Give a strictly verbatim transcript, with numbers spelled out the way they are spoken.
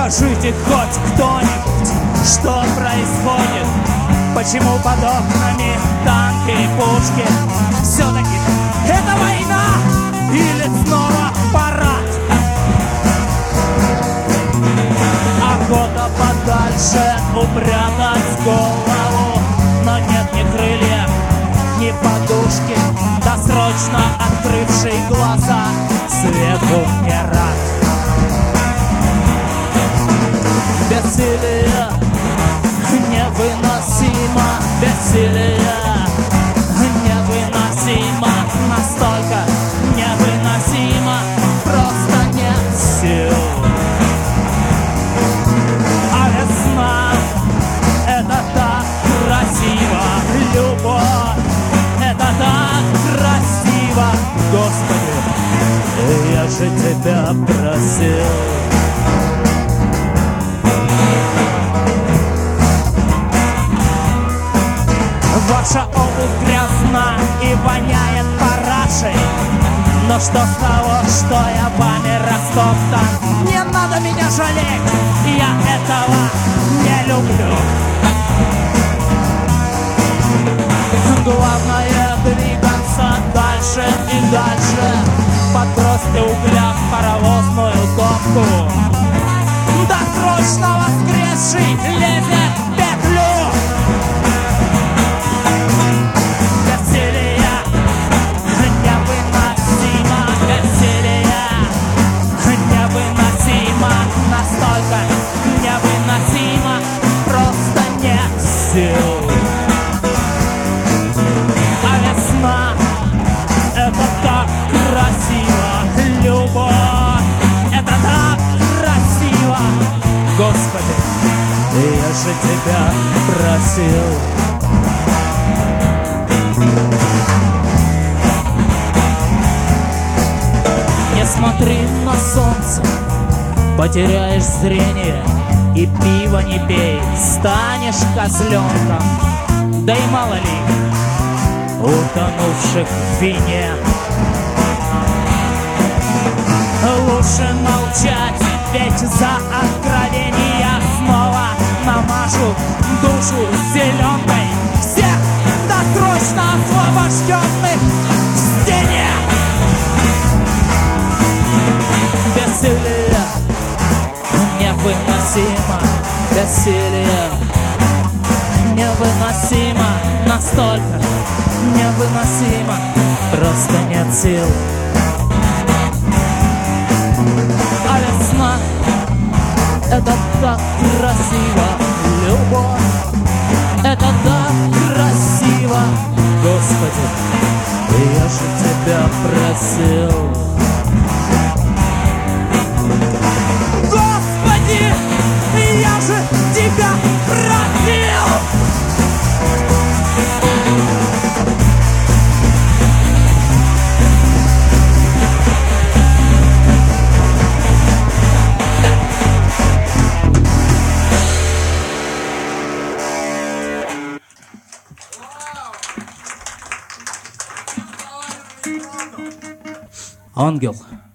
Скажите хоть кто-нибудь, что происходит? Почему под окнами танки и пушки? Все-таки это война или снова парад? Охота подальше упрятать голову, но нет ни крыльев, ни подушки. Досрочно открывший глаза свету не рад. Бессилие невыносимо, бессилие невыносимо, настолько невыносимо, просто нет сил. А весна — это так красиво, любовь — это так красиво. Господи, я же тебя просил. Ваша обувь грязна и воняет парашей, но что с того, что я вами растоптан? Не надо меня жалеть, я этого не люблю. Главное двигаться дальше и дальше, подбросьте угля в паровозную топку. Досрочно воскресший лезет в петлю. Настолько невыносимо, просто нет сил. А весна — это так красиво, любовь — это так красиво. Господи, я же тебя просил. Не смотри на солнце, потеряешь зрение, и пиво не пей, станешь козленком. Да и мало ли утонувших в вине. Лучше молчать, ведь за откровения снова намажу душу зеленкой. Всех досрочно освобожденных в стене. Бессилие невыносимо, бессилие невыносимо, настолько невыносимо, просто нет сил. А весна — это так красиво, любовь — это так красиво. Господи, я же тебя просил. Я же тебя просил! Ангел.